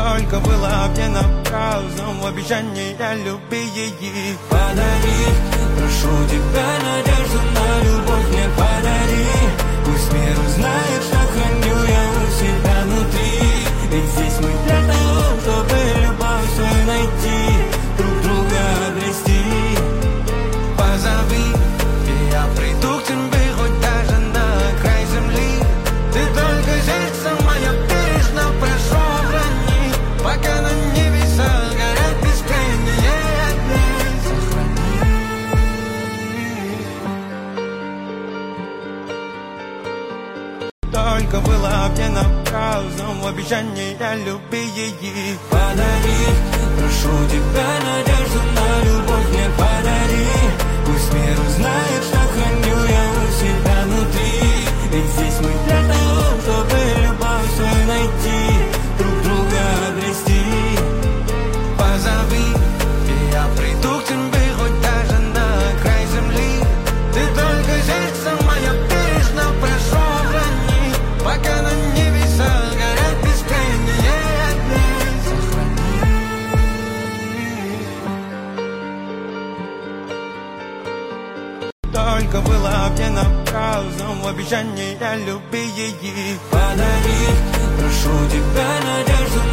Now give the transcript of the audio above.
Только было мне напрасно в обещании любви. Подари, прошу тебя, надежду на любовь мне подари. Пусть мир узнает, что храню я у себя внутри. Ведь здесь мы для того, чтобы любовь свою найти, друг друга обрести. Позови, и я приду к тебе хоть даже на край земли. Ты только сердце мое бережно прошу храни, пока на небесах горят бескрайние огни. Только было мне напрасно в обещании любви. Подари, прошу тебя, надежду на любовь мне подари. Пусть мир узнает, что храню я у себя внутри. Ведь здесь мы для того, чтобы любовь свою найти, друг друга обрести. Позови, и я приду к тебе хоть даже на край земли. Ты только сердце мое бережно прошу храни, пока на небесах горят бескрайние огни. Только было мне напрасно в обещании любви. Подари, прошу тебя, надежду